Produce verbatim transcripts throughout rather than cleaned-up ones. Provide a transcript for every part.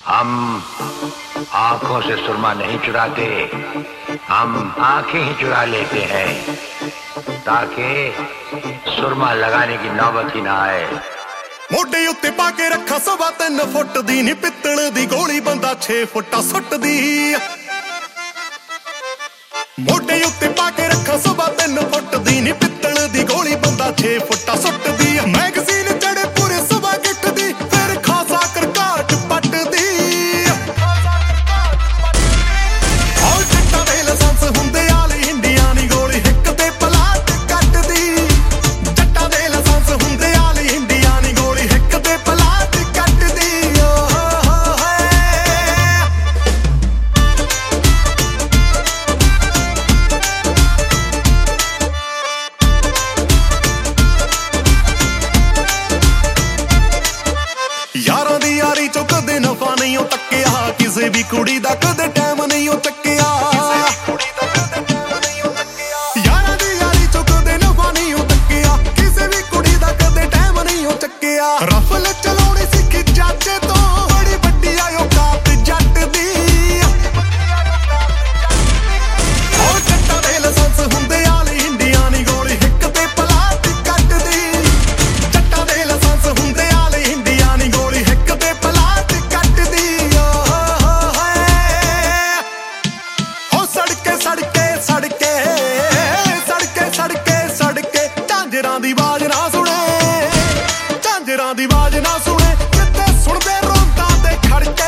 हम आंखों से सुरमा नहीं चुराते, हम आंखें ही चुरा लेते हैं ताकि सुरमा लगाने की नौबत ही ना आए। मोढे उत्ते पाके रखा सवा तीन फुट दी नी पित्तल दी गोली बंदा छे फुटा सुटदी। मोढे उत्ते पाके रखा सवा तीन फुट दी नी पित्तल दी गोली बंदा छे फुटा सुटदी। मैगजीन चढ़े पूरे सवा गिठ दी फिर खासा कर काट पटदी। और चिट्टा दे लाइसेंस हुंदे आली इंडिया नी गोली हिक ते पलाट कटदी। जट्टा दे लाइसेंस हुंदे आली इंडिया नी गोली हिक ते पलाट कटदी। यारां दी यारी चों कदे नफा नहीं ओ तक्किया, किसे भी कुड़ी दा कदे टाइम नहीं ओ चक्किया। यारां दी यारी चों कदे नफा नहीं ओ तक्किया, किसे भी कुड़ी दा कदे टाइम नहीं ओ चक्किया। रफल चलाउणी सिक्खी चाचे तो बड़ी वड्डी आ औकात जट दी। ओ जट्टा दे लाइसेंस हुंदे आली इंडिया नी गोली हिक ते पलाट कटदी। जट्टा दे लाइसेंस हुंदे आली इंडिया नी गोली हिक ते पलाट कटदी। हो सड़के सड़के सड़के सड़के सड़के सड़के झांजरां दी आवाज ना सुणे, झांजरां दी आवाज ना सुणे जिੱਥੇ ਸੁਣਦੇ ਰੋਂਦਾਂ ਦੇ ਖੜਕੇ।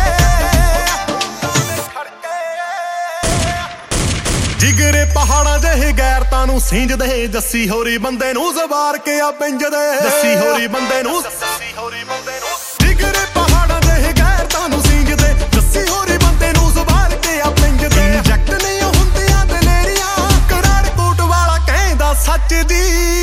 ਜਿਗਰੇ ਪਹਾੜਾਂ ਜਿਹੇ ਗੈਰਤਾਂ ਨੂੰ ਸਿੰਜਦੇ ਜੱਸੀ ਹੋਰੀ ਬੰਦੇ ਨੂੰ ਜ਼ਵਾਰ ਕੇ ਆ ਪਿੰਜਦੇ। ਜੱਸੀ ਹੋਰੀ ਬੰਦੇ ਨੂੰ ਜਿਗਰੇ ਪਹਾੜਾਂ ਜਿਹੇ ਗੈਰਤਾਂ ਨੂੰ ਸਿੰਜਦੇ ਜੱਸੀ ਹੋਰੀ ਬੰਦੇ ਨੂੰ ਜ਼ਵਾਰ ਕੇ ਆ ਪਿੰਜਦੇ। ਇੰਜੈਕਟ ਨਹੀਂ ਹੁੰਦੀਆਂ ਦਲੇਰੀਆਂ ਕਰਾੜ ਕੋਟ ਵਾਲਾ ਕਹਿੰਦਾ ਸੱਚ ਦੀ।